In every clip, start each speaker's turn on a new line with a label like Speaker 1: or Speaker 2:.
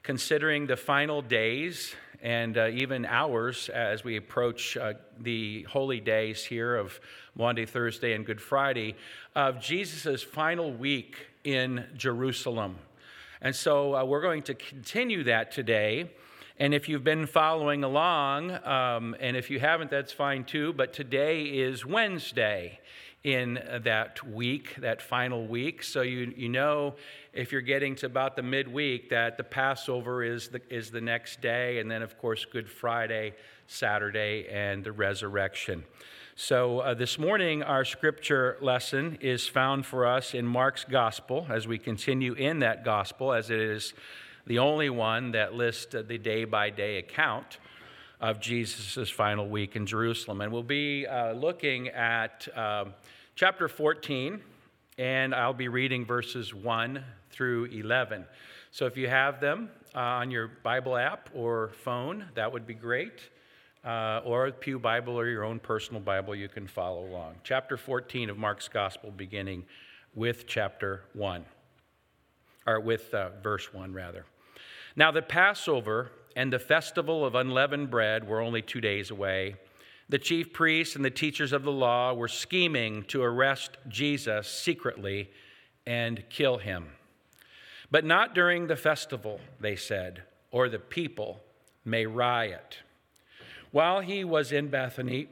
Speaker 1: considering the final days and even hours as we approach the holy days here of Maundy, Thursday, and Good Friday, of Jesus' final week in Jerusalem. And so we're going to continue that today. And if you've been following along, and if you haven't, that's fine too, but today is Wednesday in that week, that final week. So you know, if you're getting to about the midweek, that the Passover is the next day, and then of course Good Friday, Saturday, and the resurrection. So this morning our scripture lesson is found for us in Mark's Gospel as we continue in that Gospel, as it is the only one that lists the day-by-day account of Jesus' final week in Jerusalem. And we'll be looking at chapter 14, and I'll be reading verses 1 through 11. So if you have them on your Bible app or phone, that would be great. Or Pew Bible or your own personal Bible, you can follow along. Chapter 14 of Mark's Gospel, beginning with chapter 1, or with verse 1, rather. Now the Passover and the festival of unleavened bread were only 2 days away. The chief priests and the teachers of the law were scheming to arrest Jesus secretly and kill him. But not during the festival, they said, or the people may riot. While he was in Bethany,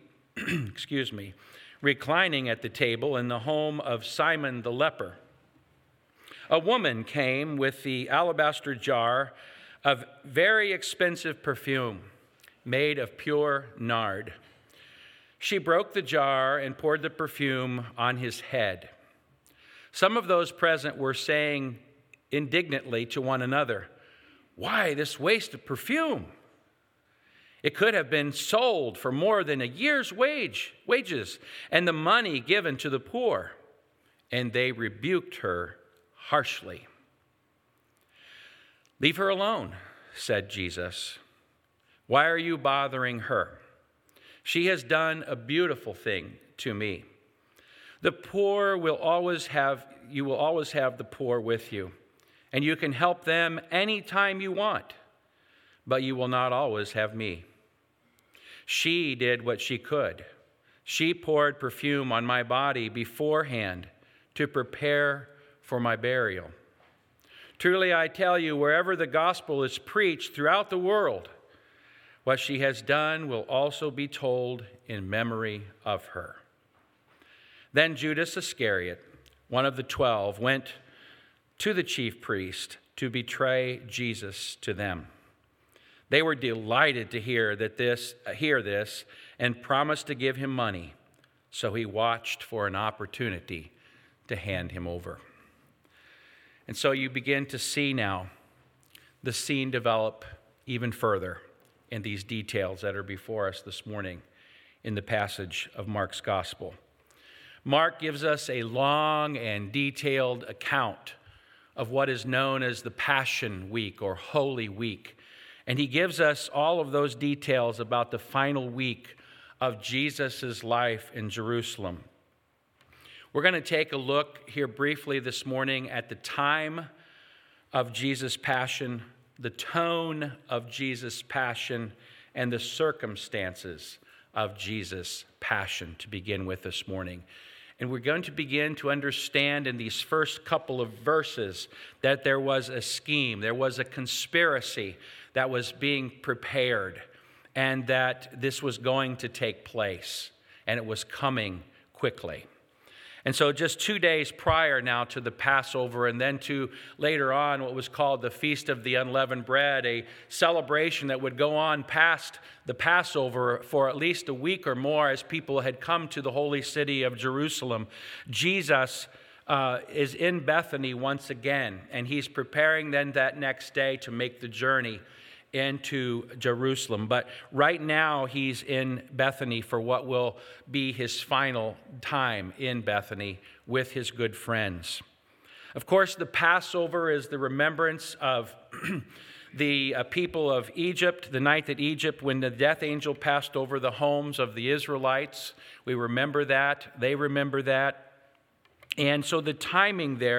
Speaker 1: reclining at the table in the home of Simon the leper, a woman came with the alabaster jar of very expensive perfume made of pure nard. She broke the jar and poured the perfume on his head. Some of those present were saying indignantly to one another, "Why this waste of perfume? It could have been sold for more than a year's wages and the money given to the poor." And they rebuked her harshly. "Leave her alone," said Jesus. "Why are you bothering her? She has done a beautiful thing to me. The poor you will always have the poor with you, and you can help them anytime you want, but you will not always have me. She did what she could. She poured perfume on my body beforehand to prepare for my burial. Truly, I tell you, wherever the gospel is preached throughout the world, what she has done will also be told in memory of her." Then Judas Iscariot, one of the 12, went to the chief priest to betray Jesus to them. They were delighted to hear this and promised to give him money, so he watched for an opportunity to hand him over. And so you begin to see now the scene develop even further in these details that are before us this morning in the passage of Mark's Gospel. Mark gives us a long and detailed account of what is known as the Passion Week or Holy Week. And he gives us all of those details about the final week of Jesus' life in Jerusalem. We're going to take a look here briefly this morning at the time of Jesus' passion, the tone of Jesus' passion, and the circumstances of Jesus' passion to begin with this morning. And we're going to begin to understand in these first couple of verses that there was a scheme, there was a conspiracy that was being prepared, and that this was going to take place, and it was coming quickly. And so just 2 days prior now to the Passover, and then to later on what was called the Feast of the Unleavened Bread, a celebration that would go on past the Passover for at least a week or more as people had come to the holy city of Jerusalem. Jesus is in Bethany once again, and he's preparing then that next day to make the journey into Jerusalem. But right now he's in Bethany for what will be his final time in Bethany with his good friends. Of course, the Passover is the remembrance of the people of Egypt, the night that Egypt, when the death angel passed over the homes of the Israelites. We remember that. They remember that. And so the timing there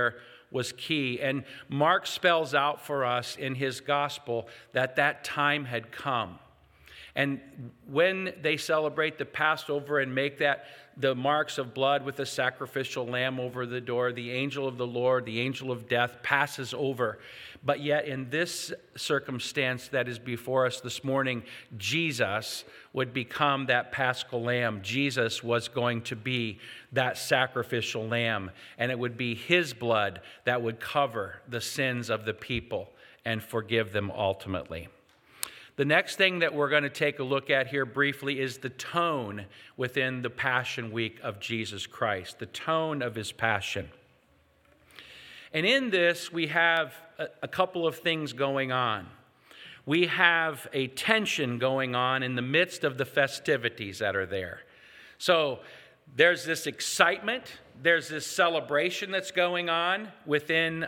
Speaker 1: was key. And Mark spells out for us in his gospel that time had come. And when they celebrate the Passover and make the marks of blood with the sacrificial lamb over the door, the angel of the Lord, the angel of death, passes over. But yet in this circumstance that is before us this morning, Jesus would become that paschal lamb. Jesus was going to be that sacrificial lamb, and it would be his blood that would cover the sins of the people and forgive them ultimately. The next thing that we're going to take a look at here briefly is the tone within the Passion Week of Jesus Christ, the tone of his passion. And in this, we have a couple of things going on. We have a tension going on in the midst of the festivities that are there. So there's this excitement, there's this celebration that's going on within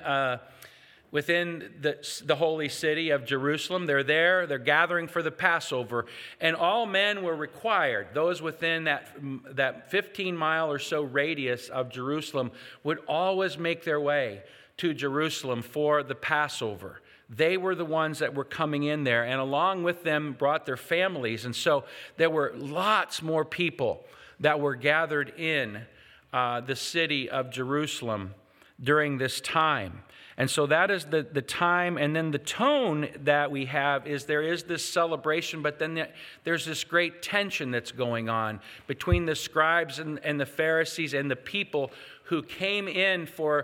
Speaker 1: the holy city of Jerusalem. They're there, they're gathering for the Passover, and all men were required, those within that 15-mile or so radius of Jerusalem, would always make their way to Jerusalem for the Passover. They were the ones that were coming in there, and along with them brought their families, and so there were lots more people that were gathered in the city of Jerusalem during this time. And so that is the time, and then the tone that we have is there is this celebration, but then there's this great tension that's going on between the scribes and the Pharisees and the people who came in for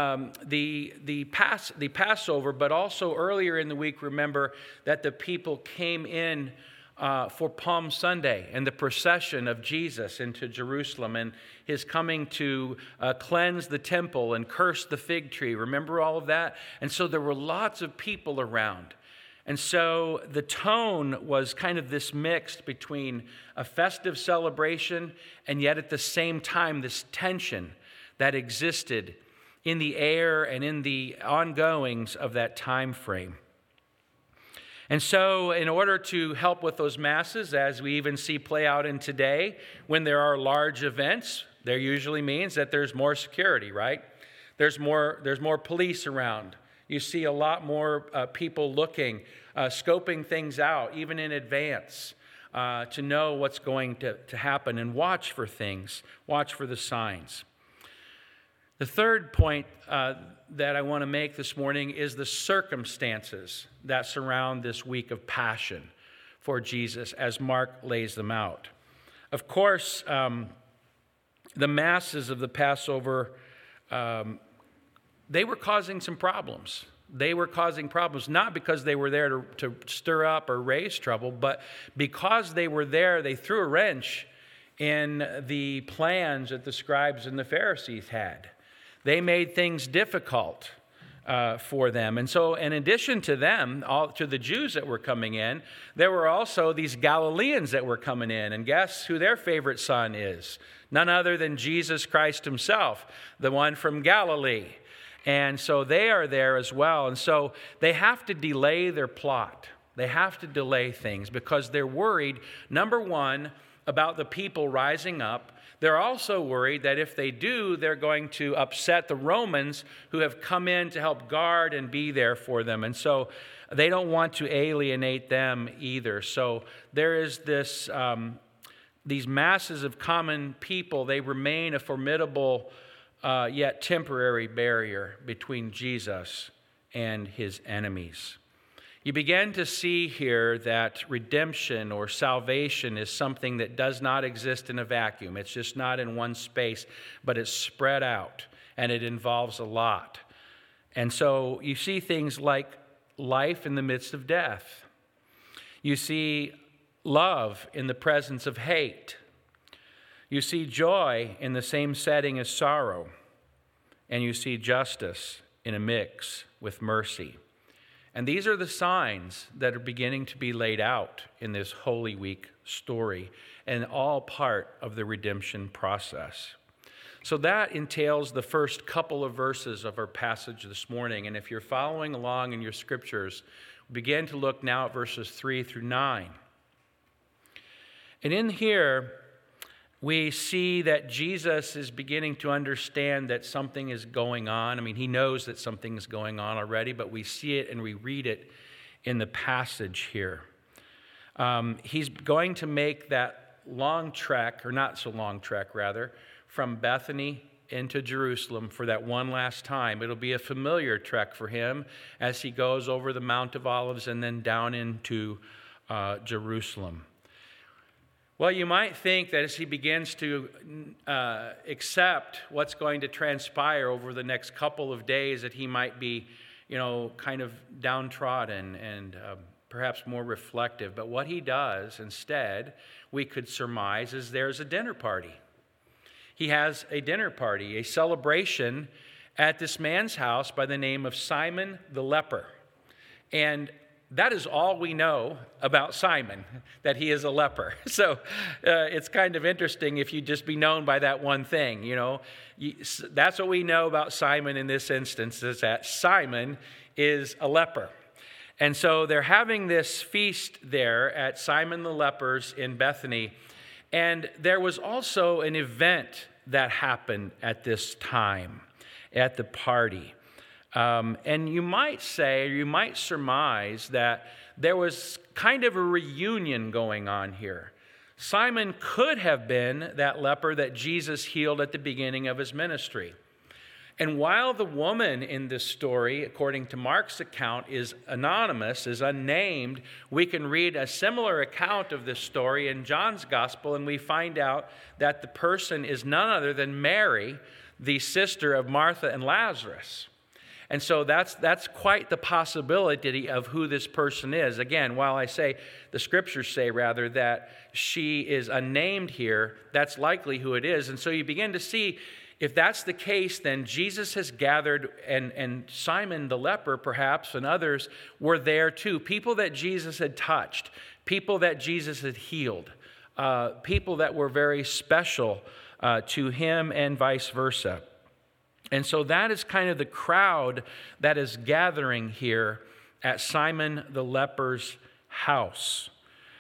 Speaker 1: the Passover, but also earlier in the week, remember that the people came in for Palm Sunday and the procession of Jesus into Jerusalem and his coming to cleanse the temple and curse the fig tree. Remember all of that? And so there were lots of people around. And so the tone was kind of this mixed between a festive celebration and yet at the same time this tension that existed in the air and in the ongoings of that time frame. And so in order to help with those masses, as we even see play out in today, when there are large events, there usually means that there's more security, right? There's more police around. You see a lot more people looking, scoping things out, even in advance, to know what's going to happen and watch for things, watch for the signs. The third point that I want to make this morning is the circumstances that surround this week of passion for Jesus as Mark lays them out. Of course, the masses of the Passover, they were causing some problems. They were causing problems not because they were there to stir up or raise trouble, but because they were there, they threw a wrench in the plans that the scribes and the Pharisees had. They made things difficult for them. And so in addition to them, to the Jews that were coming in, there were also these Galileans that were coming in. And guess who their favorite son is? None other than Jesus Christ himself, the one from Galilee. And so they are there as well. And so they have to delay their plot. They have to delay things because they're worried, number one, about the people rising up. They're also worried that if they do, they're going to upset the Romans who have come in to help guard and be there for them. And so they don't want to alienate them either. So there is this, these masses of common people, they remain a formidable yet temporary barrier between Jesus and his enemies. You begin to see here that redemption or salvation is something that does not exist in a vacuum. It's just not in one space, but it's spread out, and it involves a lot. And so you see things like life in the midst of death. You see love in the presence of hate. You see joy in the same setting as sorrow. And you see justice in a mix with mercy. And these are the signs that are beginning to be laid out in this Holy Week story, and all part of the redemption process. So that entails the first couple of verses of our passage this morning. And if you're following along in your scriptures, begin to look now at verses 3 through 9. And in here, we see that Jesus is beginning to understand that something is going on. I mean, he knows that something is going on already, but we see it and we read it in the passage here. He's going to make that long trek, or not so long trek rather, from Bethany into Jerusalem for that one last time. It'll be a familiar trek for him as he goes over the Mount of Olives and then down into Jerusalem. Well, you might think that as he begins to accept what's going to transpire over the next couple of days, that he might be, kind of downtrodden and perhaps more reflective. But what he does instead, we could surmise, is there's a dinner party. He has a dinner party, a celebration at this man's house by the name of Simon the leper. And that is all we know about Simon, that he is a leper. So it's kind of interesting if you just be known by that one thing, That's what we know about Simon in this instance, is that Simon is a leper. And so they're having this feast there at Simon the leper's in Bethany. And there was also an event that happened at this time, at the party. And you might say, or you might surmise, that there was kind of a reunion going on here. Simon could have been that leper that Jesus healed at the beginning of his ministry. And while the woman in this story, according to Mark's account, is anonymous, is unnamed, we can read a similar account of this story in John's gospel, and we find out that the person is none other than Mary, the sister of Martha and Lazarus. And so that's quite the possibility of who this person is. Again, while the scriptures say rather that she is unnamed here, that's likely who it is. And so you begin to see, if that's the case, then Jesus has gathered, and Simon the leper perhaps and others were there too. People that Jesus had touched, people that Jesus had healed, people that were very special to him and vice versa. And so that is kind of the crowd that is gathering here at Simon the leper's house.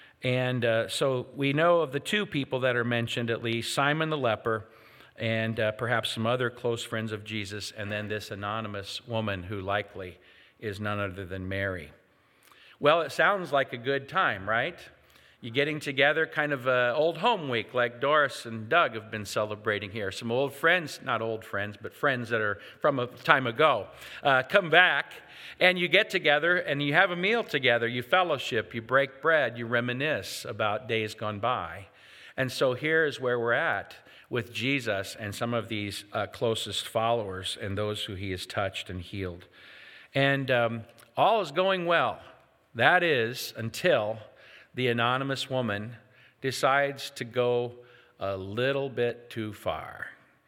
Speaker 1: And so we know of the two people that are mentioned, at least, Simon the leper and perhaps some other close friends of Jesus, and then this anonymous woman who likely is none other than Mary. Well, it sounds like a good time, right? You getting together, kind of old home week like Doris and Doug have been celebrating here. Some old friends, not old friends, but friends that are from a time ago, come back, and you get together and you have a meal together. You fellowship, you break bread, you reminisce about days gone by. And so here is where we're at with Jesus and some of these closest followers and those who he has touched and healed. And all is going well. That is until the anonymous woman decides to go a little bit too far.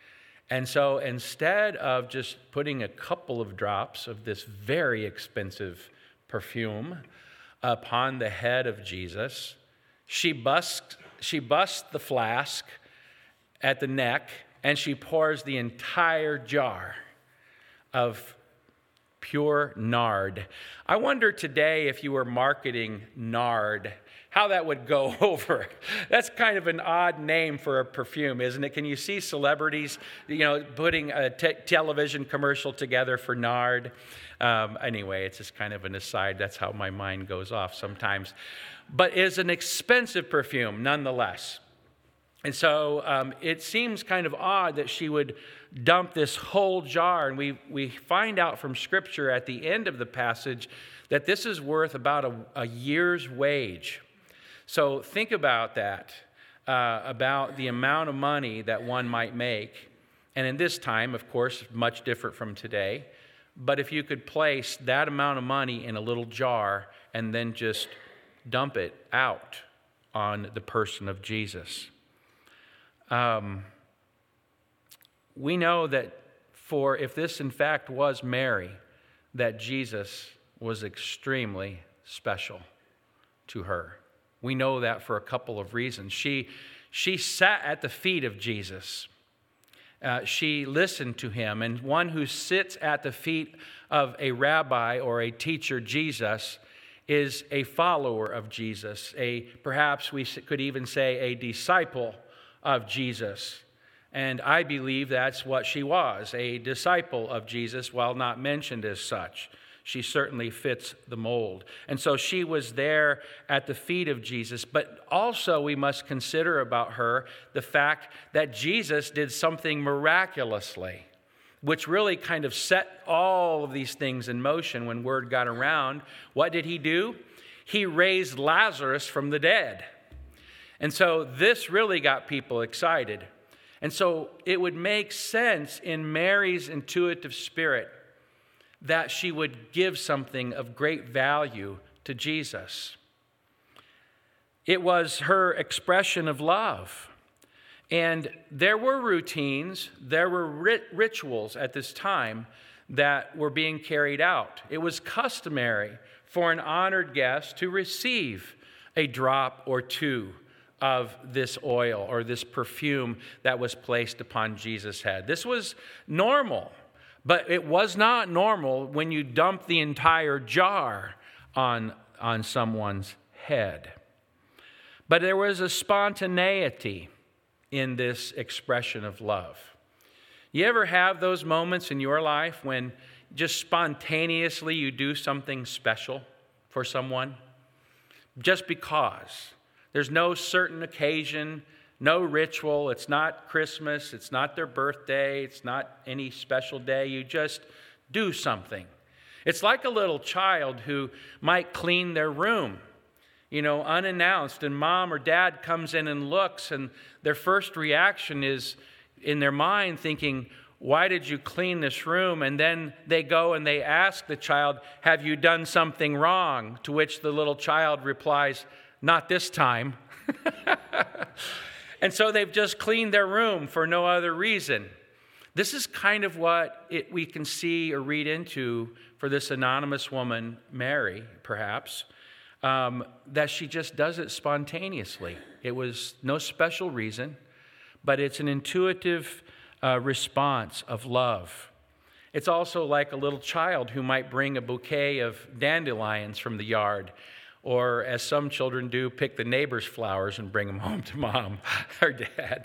Speaker 1: And so instead of just putting a couple of drops of this very expensive perfume upon the head of Jesus, she busts the flask at the neck, and she pours the entire jar of pure nard. I wonder today, if you were marketing nard, how that would go over. That's kind of an odd name for a perfume, isn't it? Can you see celebrities, putting a television commercial together for nard? Anyway, it's just kind of an aside. That's how my mind goes off sometimes. But it's an expensive perfume, nonetheless. And so it seems kind of odd that she would dump this whole jar. And we find out from Scripture at the end of the passage that this is worth about a year's wage. So think about that, about the amount of money that one might make. And in this time, of course, much different from today. But if you could place that amount of money in a little jar and then just dump it out on the person of Jesus. We know that if this in fact was Mary, that Jesus was extremely special to her. We know that for a couple of reasons. She sat at the feet of Jesus. She listened to him. And one who sits at the feet of a rabbi or a teacher, Jesus, is a follower of Jesus. Perhaps we could even say a disciple of Jesus. And I believe that's what she was, a disciple of Jesus, while not mentioned as such. She certainly fits the mold. And so she was there at the feet of Jesus. But also we must consider about her the fact that Jesus did something miraculously, which really kind of set all of these things in motion when word got around. What did he do? He raised Lazarus from the dead. And so this really got people excited. And so it would make sense in Mary's intuitive spirit that she would give something of great value to Jesus. It was her expression of love. And there were routines, there were rituals at this time that were being carried out. It was customary for an honored guest to receive a drop or two of this oil or this perfume that was placed upon Jesus' head. This was normal, but it was not normal when you dump the entire jar on someone's head. But there was a spontaneity in this expression of love. You ever have those moments in your life when just spontaneously you do something special for someone? Just because. There's no certain occasion, no ritual. It's not Christmas. It's not their birthday. It's not any special day. You just do something. It's like a little child who might clean their room, unannounced, and mom or dad comes in and looks, and their first reaction is in their mind thinking, why did you clean this room? And then they go and they ask the child, have you done something wrong? To which the little child replies, not this time. And so they've just cleaned their room for no other reason. This is kind of what we can see or read into for this anonymous woman, Mary, perhaps, that she just does it spontaneously. It was no special reason, but it's an intuitive response of love. It's also like a little child who might bring a bouquet of dandelions from the yard, or as some children do, pick the neighbor's flowers and bring them home to mom or dad.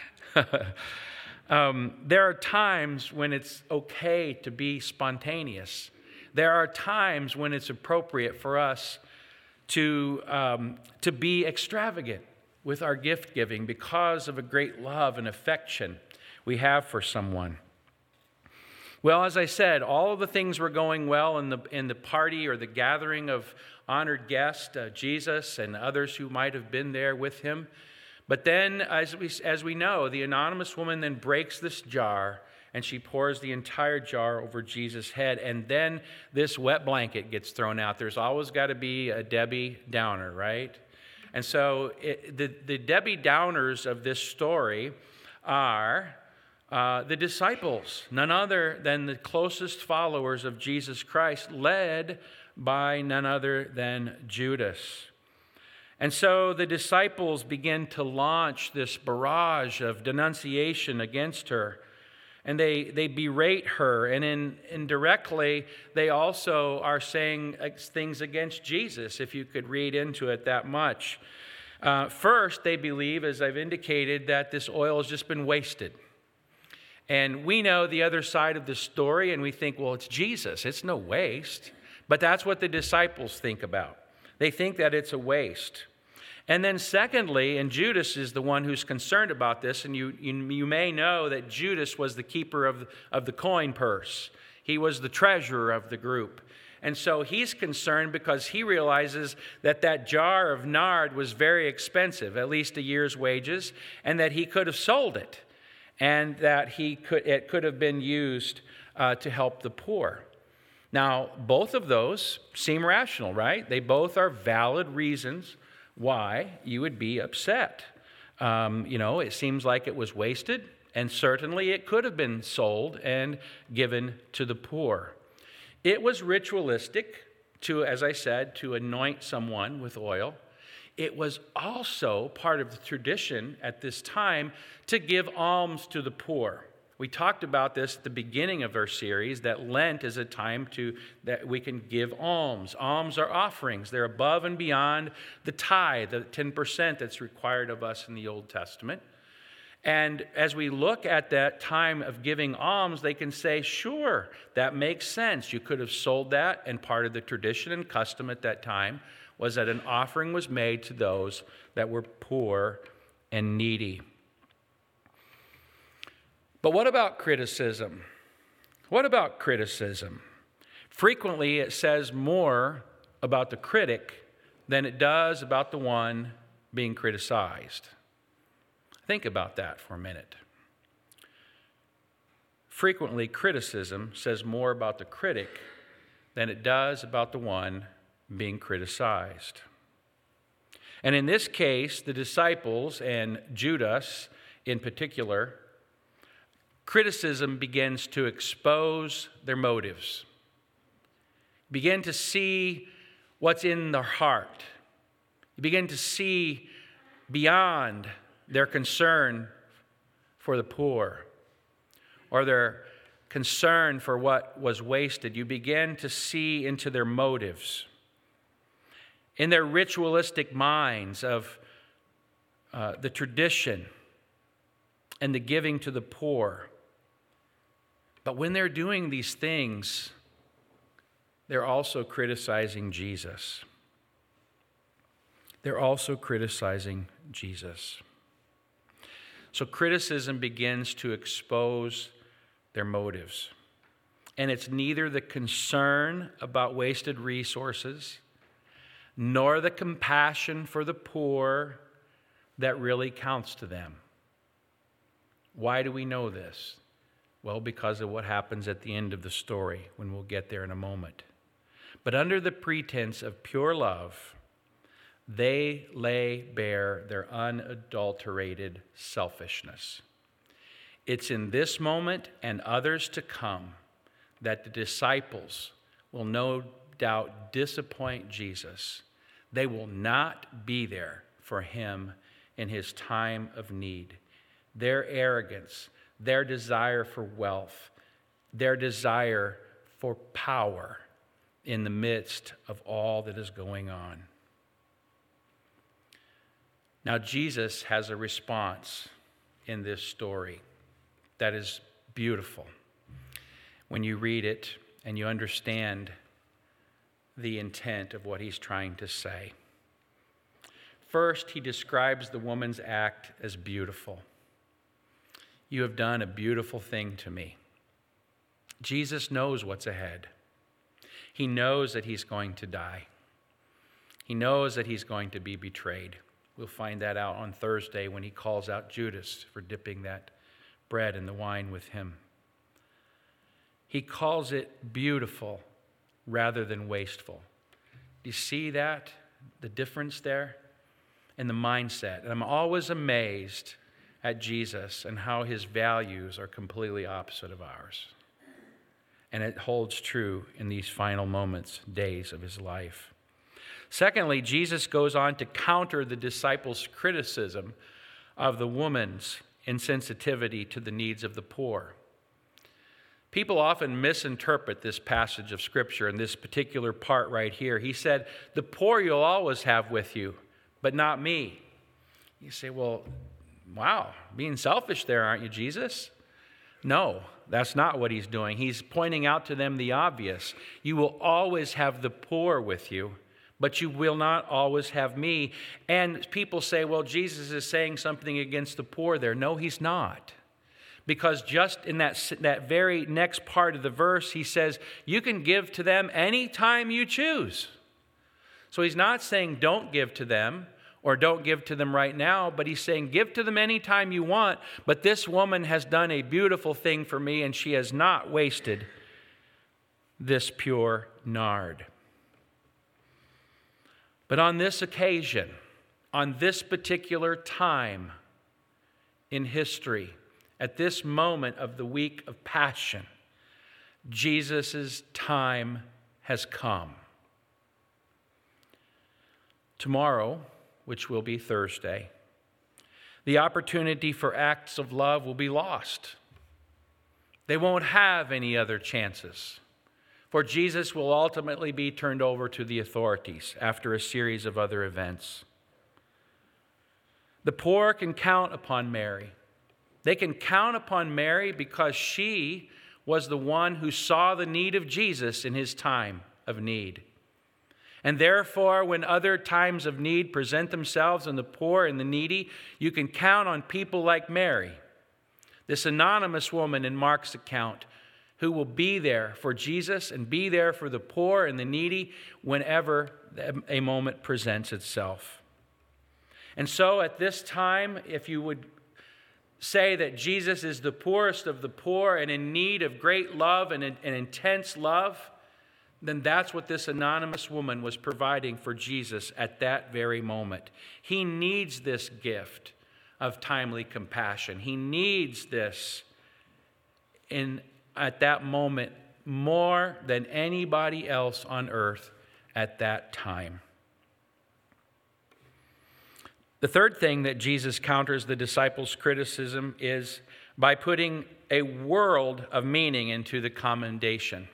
Speaker 1: There are times when it's okay to be spontaneous. There are times when it's appropriate for us to be extravagant with our gift giving because of a great love and affection we have for someone. Well, as I said, all of the things were going well in the party or the gathering of honored guests, Jesus and others who might have been there with him. But then, as we know, the anonymous woman then breaks this jar and she pours the entire jar over Jesus' head. And then this wet blanket gets thrown out. There's always got to be a Debbie Downer, right? And so the Debbie Downers of this story are the disciples, none other than the closest followers of Jesus Christ, led by none other than Judas. And so the disciples begin to launch this barrage of denunciation against her, and they berate her, and indirectly they also are saying things against Jesus, if you could read into it that much. First, they believe, as I've indicated, that this oil has just been wasted. And we know the other side of the story, and we think, well, it's Jesus. It's no waste. But that's what the disciples think about. They think that it's a waste. And then secondly, and Judas is the one who's concerned about this, and you may know that Judas was the keeper of the coin purse. He was the treasurer of the group. And so he's concerned because he realizes that jar of nard was very expensive, at least a year's wages, and that he could have sold it, and that it could have been used to help the poor. Now, both of those seem rational, right? They both are valid reasons why you would be upset. It seems like it was wasted, and certainly it could have been sold and given to the poor. It was ritualistic as I said, to anoint someone with oil. It was also part of the tradition at this time to give alms to the poor. We talked about this at the beginning of our series, that Lent is a time that we can give alms. Alms are offerings. They're above and beyond the tithe, the 10% that's required of us in the Old Testament. And as we look at that time of giving alms, they can say, sure, that makes sense. You could have sold that, and part of the tradition and custom at that time was that an offering was made to those that were poor and needy. But what about criticism? What about criticism? Frequently, it says more about the critic than it does about the one being criticized. Think about that for a minute. Frequently, criticism says more about the critic than it does about the one being criticized. And in this case, the disciples and Judas in particular, criticism begins to expose their motives. Begin to see what's in their heart. You begin to see beyond their concern for the poor or their concern for what was wasted. You begin to see into their motives. In their ritualistic minds of the tradition and the giving to the poor. But when they're doing these things, they're also criticizing Jesus. They're also criticizing Jesus. So criticism begins to expose their motives. And it's neither the concern about wasted resources nor the compassion for the poor that really counts to them. Why do we know this? Well, because of what happens at the end of the story, when we'll get there in a moment. But under the pretense of pure love, they lay bare their unadulterated selfishness. It's in this moment and others to come that the disciples will no doubt disappoint Jesus. They will not be there for him in his time of need. Their arrogance, their desire for wealth, their desire for power in the midst of all that is going on. Now, Jesus has a response in this story that is beautiful. When you read it and you understand the intent of what he's trying to say. First, he describes the woman's act as beautiful. You have done a beautiful thing to me. Jesus knows what's ahead. He knows that he's going to die. He knows that he's going to be betrayed. We'll find that out on Thursday when he calls out Judas for dipping that bread in the wine with him. He calls it beautiful rather than wasteful. Do you see that? The difference there? And the mindset. And I'm always amazed at Jesus and how his values are completely opposite of ours. And it holds true in these final moments, days of his life. Secondly, Jesus goes on to counter the disciples' criticism of the woman's insensitivity to the needs of the poor. People often misinterpret this passage of Scripture and this particular part right here. He said, the poor you'll always have with you, but not me. You say, well, wow, being selfish there, aren't you, Jesus? No, that's not what he's doing. He's pointing out to them the obvious. You will always have the poor with you, but you will not always have me. And people say, well, Jesus is saying something against the poor there. No, he's not. Because just in that very next part of the verse, he says, you can give to them anytime you choose. So he's not saying don't give to them or don't give to them right now, but he's saying give to them anytime you want. But this woman has done a beautiful thing for me, and she has not wasted this pure nard. But on this occasion, on this particular time in history, at this moment of the week of Passion, Jesus' time has come. Tomorrow, which will be Thursday, the opportunity for acts of love will be lost. They won't have any other chances, for Jesus will ultimately be turned over to the authorities after a series of other events. The poor can count upon Mary. They can count upon Mary because she was the one who saw the need of Jesus in his time of need. And therefore, when other times of need present themselves in the poor and the needy, you can count on people like Mary, this anonymous woman in Mark's account, who will be there for Jesus and be there for the poor and the needy whenever a moment presents itself. And so at this time, if you would say that Jesus is the poorest of the poor and in need of great love and intense love, then that's what this anonymous woman was providing for Jesus at that very moment. He needs this gift of timely compassion. He needs this at that moment more than anybody else on earth at that time. The third thing that Jesus counters the disciples' criticism is by putting a world of meaning into the commendation.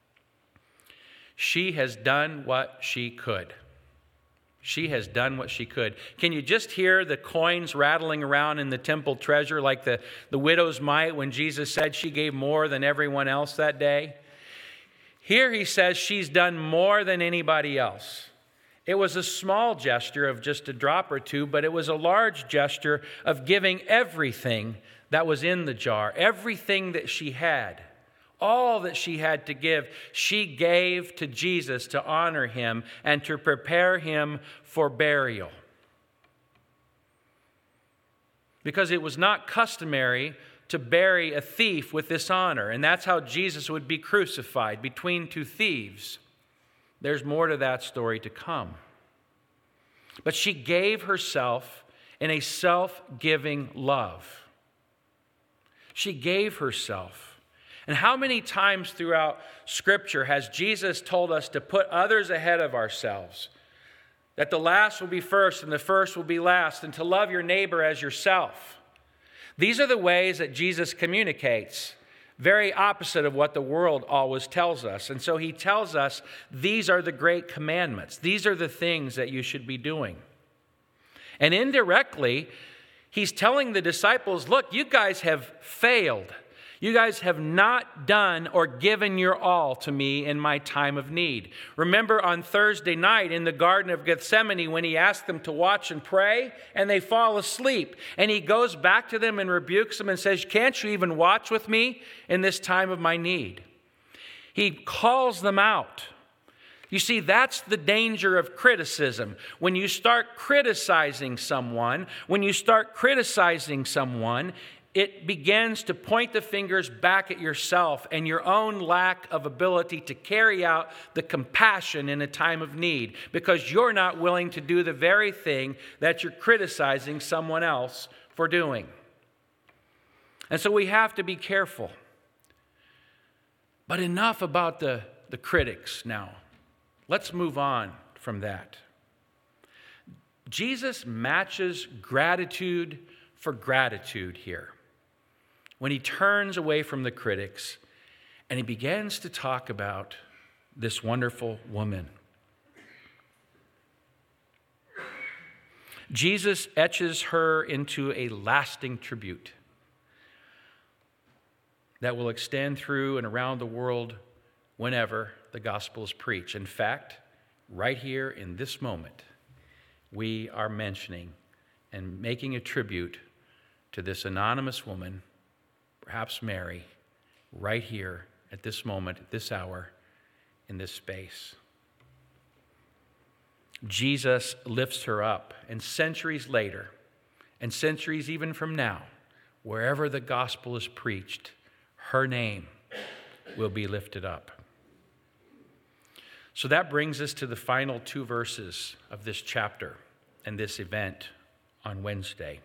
Speaker 1: She has done what she could. She has done what she could. Can you just hear the coins rattling around in the temple treasure like the widow's mite when Jesus said she gave more than everyone else that day? Here he says she's done more than anybody else. It was a small gesture of just a drop or two, but it was a large gesture of giving everything that was in the jar, everything that she had. All that she had to give, she gave to Jesus to honor him and to prepare him for burial. Because it was not customary to bury a thief with this honor, and that's how Jesus would be crucified, between two thieves. There's more to that story to come. But she gave herself in a self-giving love. She gave herself. And how many times throughout Scripture has Jesus told us to put others ahead of ourselves? That the last will be first and the first will be last, and to love your neighbor as yourself. These are the ways that Jesus communicates, very opposite of what the world always tells us. And so he tells us these are the great commandments. These are the things that you should be doing. And indirectly, he's telling the disciples, look, you guys have failed. You guys have not done or given your all to me in my time of need. Remember on Thursday night in the Garden of Gethsemane when he asked them to watch and pray and they fall asleep. And he goes back to them and rebukes them and says, can't you even watch with me in this time of my need? He calls them out. You see, that's the danger of criticism. When you start criticizing someone, it begins to point the fingers back at yourself and your own lack of ability to carry out the compassion in a time of need because you're not willing to do the very thing that you're criticizing someone else for doing. And so we have to be careful. But enough about the critics now. Let's move on from that. Jesus matches gratitude for gratitude here. When he turns away from the critics and he begins to talk about this wonderful woman. Jesus etches her into a lasting tribute that will extend through and around the world whenever the gospel is preached. In fact, right here in this moment, we are mentioning and making a tribute to this anonymous woman, perhaps Mary, right here at this moment, at this hour, in this space. Jesus lifts her up, and centuries later, and centuries even from now, wherever the gospel is preached, her name will be lifted up. So that brings us to the final two verses of this chapter and this event on Wednesday.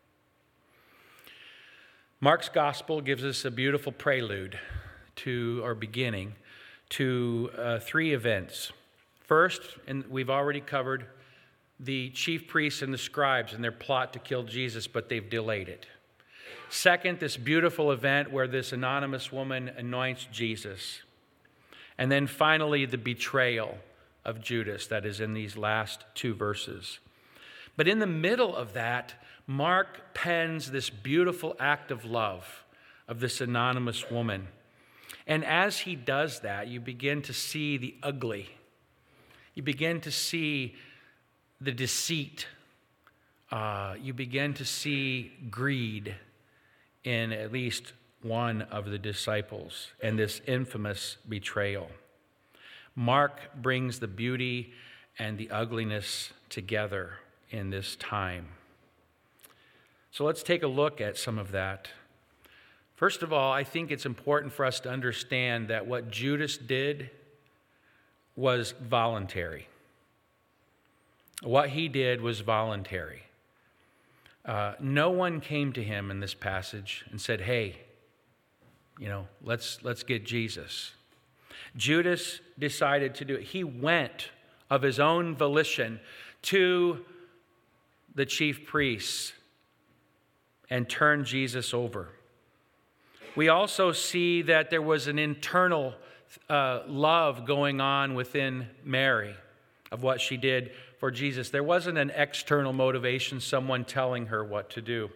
Speaker 1: Mark's gospel gives us a beautiful prelude beginning to three events. First, and we've already covered the chief priests and the scribes and their plot to kill Jesus, but they've delayed it. Second, this beautiful event where this anonymous woman anoints Jesus. And then finally, the betrayal of Judas that is in these last two verses. But in the middle of that, Mark pens this beautiful act of love of this anonymous woman. And as he does that, you begin to see the ugly. You begin to see the deceit. You begin to see greed in at least one of the disciples and this infamous betrayal. Mark brings the beauty and the ugliness together in this time. So let's take a look at some of that. First of all, I think it's important for us to understand that what Judas did was voluntary. What he did was voluntary. No one came to him in this passage and said, hey, let's get Jesus. Judas decided to do it. He went of his own volition to the chief priests and turned Jesus over. We also see that there was an internal love going on within Mary of what she did for Jesus. There wasn't an external motivation, someone telling her what to do.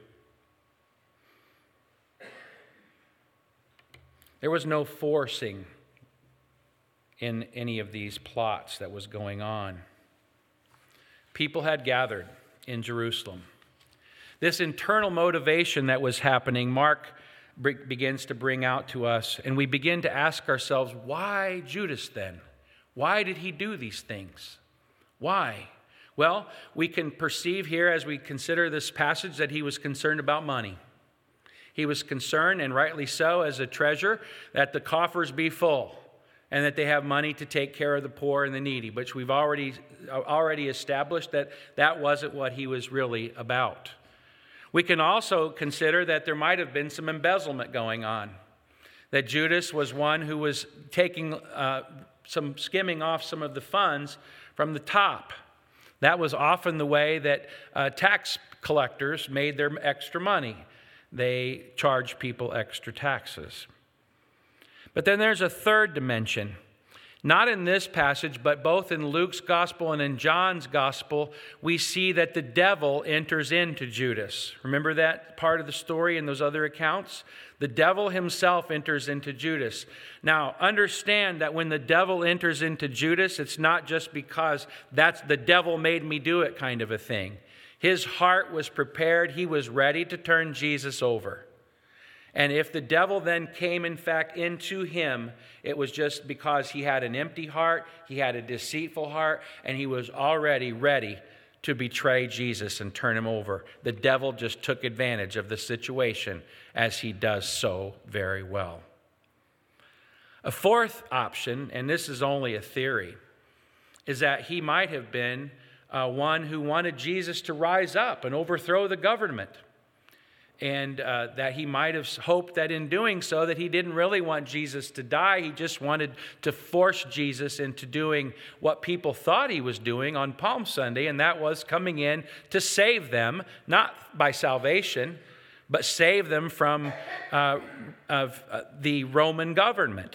Speaker 1: There was no forcing in any of these plots that was going on. People had gathered in Jerusalem. This internal motivation that was happening, Mark begins to bring out to us, and we begin to ask ourselves, why Judas then? Why did he do these things? Why? Well, we can perceive here as we consider this passage that he was concerned about money. He was concerned, and rightly so, as a treasurer, that the coffers be full and that they have money to take care of the poor and the needy, which we've already established that that wasn't what he was really about. We can also consider that there might have been some embezzlement going on, that Judas was one who was taking skimming off some of the funds from the top. That was often the way that tax collectors made their extra money. They charged people extra taxes. But then there's a third dimension. Not in this passage, but both in Luke's gospel and in John's gospel, we see that the devil enters into Judas. Remember that part of the story in those other accounts? The devil himself enters into Judas. Now, understand that when the devil enters into Judas, it's not just because that's the devil made me do it kind of a thing. His heart was prepared. He was ready to turn Jesus over. And if the devil then came, in fact, into him, it was just because he had an empty heart, he had a deceitful heart, and he was already ready to betray Jesus and turn him over. The devil just took advantage of the situation, as he does so very well. A fourth option, and this is only a theory, is that he might have been one who wanted Jesus to rise up and overthrow the government. And that he might have hoped that in doing so that he didn't really want Jesus to die. He just wanted to force Jesus into doing what people thought he was doing on Palm Sunday, and that was coming in to save them, not by salvation, but save them from the Roman government.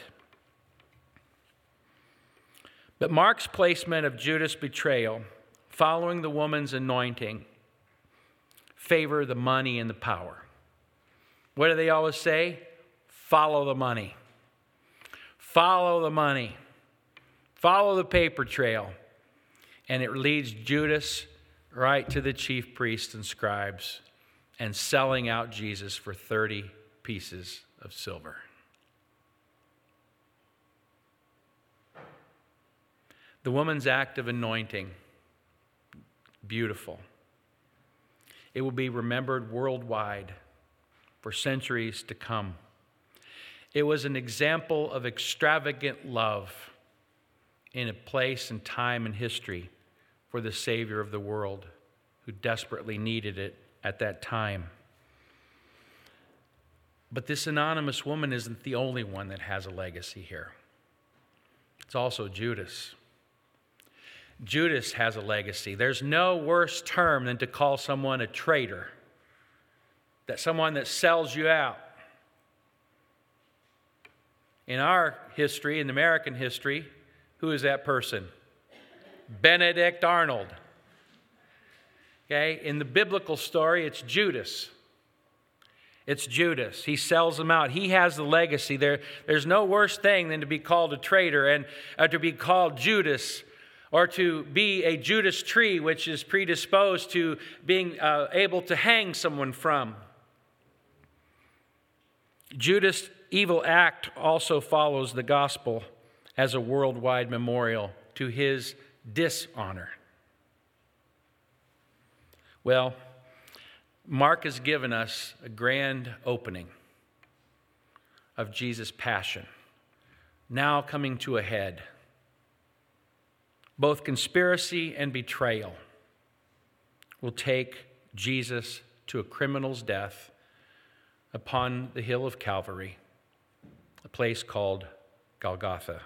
Speaker 1: But Mark's placement of Judas' betrayal, following the woman's anointing, favor the money and the power. What do they always say? Follow the money. Follow the money. Follow the paper trail. And it leads Judas right to the chief priests and scribes and selling out Jesus for 30 pieces of silver. The woman's act of anointing, beautiful. It will be remembered worldwide for centuries to come. It was an example of extravagant love in a place and time in history for the Savior of the world who desperately needed it at that time. But this anonymous woman isn't the only one that has a legacy here. It's also Judas. Judas has a legacy. There's no worse term than to call someone a traitor, that someone that sells you out. In our history, in American history, who is that person? Benedict Arnold. Okay? In the biblical story, it's Judas. It's Judas. He sells them out. He has the legacy. There's no worse thing than to be called a traitor and to be called Judas, or to be a Judas tree, which is predisposed to being able to hang someone from. Judas' evil act also follows the gospel as a worldwide memorial to his dishonor. Well, Mark has given us a grand opening of Jesus' passion, now coming to a head. Both conspiracy and betrayal will take Jesus to a criminal's death upon the hill of Calvary, a place called Golgotha.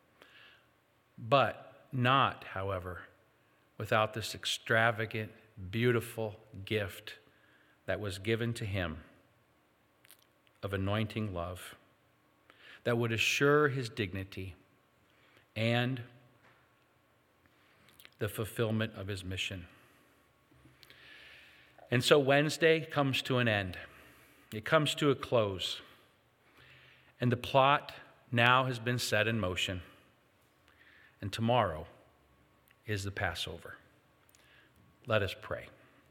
Speaker 1: But not, however, without this extravagant, beautiful gift that was given to him of anointing love that would assure his dignity and the fulfillment of his mission. And so Wednesday comes to an end. It comes to a close. And the plot now has been set in motion. And tomorrow is the Passover. Let us pray.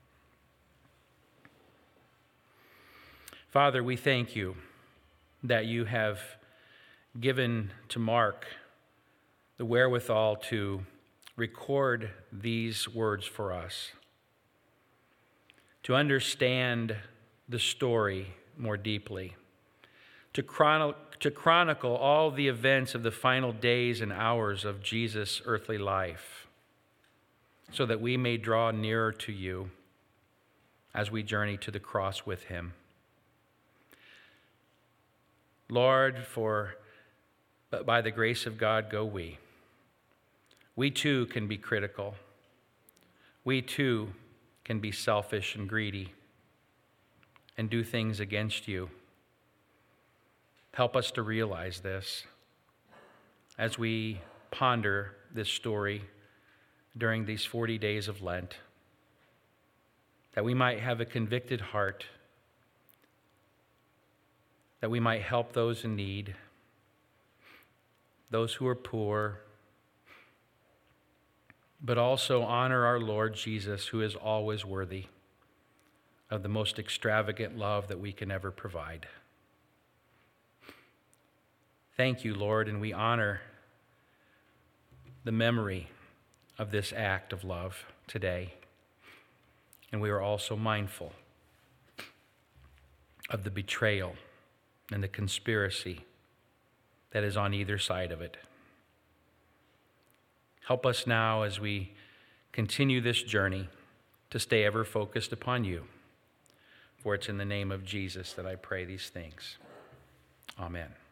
Speaker 1: Father, we thank you that you have given to Mark the wherewithal to record these words for us, to understand the story more deeply, to chronicle all the events of the final days and hours of Jesus' earthly life, so that we may draw nearer to you as we journey to the cross with him. Lord, but by the grace of God go we. We too can be critical. We too can be selfish and greedy and do things against you. Help us to realize this as we ponder this story during these 40 days of Lent, that we might have a convicted heart, that we might help those in need, those who are poor, but also honor our Lord Jesus, who is always worthy of the most extravagant love that we can ever provide. Thank you, Lord, and we honor the memory of this act of love today. And we are also mindful of the betrayal and the conspiracy that is on either side of it. Help us now as we continue this journey to stay ever focused upon you. For it's in the name of Jesus that I pray these things. Amen.